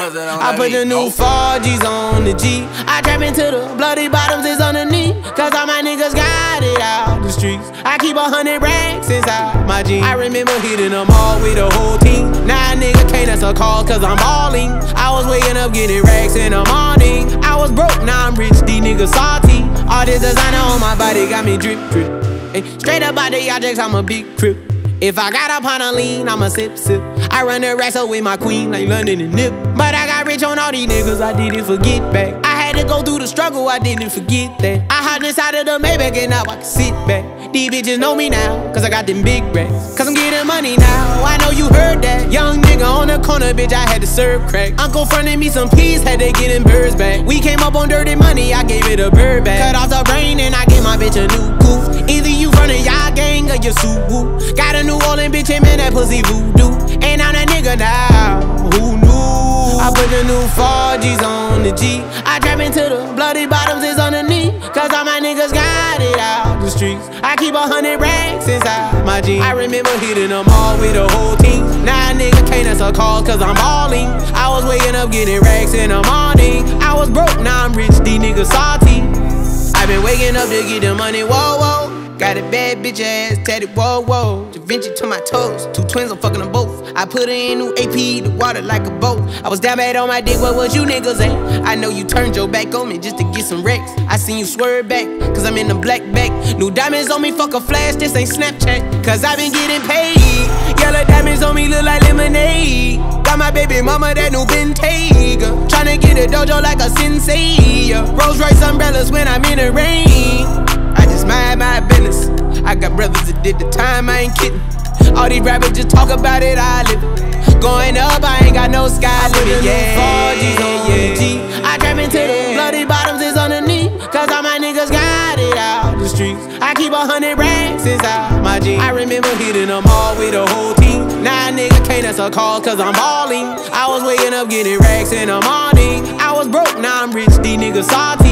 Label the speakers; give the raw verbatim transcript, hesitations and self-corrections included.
Speaker 1: I put the new four G's on the G. I trap into the bloody bottoms is underneath. Cause all my niggas got it out the streets. I keep a hundred racks inside my jeans. I remember hitting them all with the whole team. Now a nigga can't answer calls cause I'm balling. I was waking up getting racks in the morning. I was broke, now I'm rich, these niggas salty. All this designer on my body got me drip drip. Hey, straight up out the objects, I'm a big crip. If I got up on a lean, I'ma sip sip. I run the racks up with my queen like London and Nip. But I got rich on all these niggas, I didn't forget back. I had to go through the struggle, I didn't forget that. I hopped inside of the Maybach and now I can sit back. These bitches know me now, cause I got them big racks. Cause I'm getting money now, I know you heard that. Young nigga on the corner, bitch, I had to serve crack. Uncle fronted me some peas, had to get them birds back. We came up on dirty money, I gave it a bird back. Cut off the brain and I gave my bitch a new goof. Either you frontin' y'all gang or you Subaru. Got a New Orleans bitch, and man, that pussy voodoo. And I'm that nigga now, who knew? I put the new four G's on the G. I trap into the bloody bottoms is underneath. Cause all my niggas got it out the streets. I keep a hundred racks inside my jeans. I remember hitting them all with the whole team. Now a nigga can't answer calls cause I'm balling. I was waking up getting racks in the morning. I was broke, now I'm rich, these niggas salty. I been waking up to get the money, whoa, whoa. Got a bad bitch ass tatted, whoa, whoa. Da Vinci to my toes, two twins, I'm fucking them both. I put her in new A P, the water like a boat. I was down bad on my dick, what was you niggas at? I know you turned your back on me just to get some wrecks. I seen you swerve back, cause I'm in the black back. New diamonds on me, fuck a flash, this ain't Snapchat. Cause I been getting paid. Yellow diamonds on me look like lemonade. Got my baby mama that new Bentayga. Tryna get a dojo like a sensei. Rolls Royce umbrellas when I'm in the rain. I just mind my business. I got brothers that did the time, I ain't kidding. All these rappers just talk about it, I live it. Going up, I ain't got no sky limit. Yeah, four G's on the G. I trap into the bloody bottoms is underneath. Cause all my niggas got it out the streets. I keep a hundred racks inside my jeans. I remember hitting them all with the whole team. Now a nigga can't answer calls cause I'm balling. I was waking up getting racks in the morning. I was broke, now I'm rich, these niggas salty.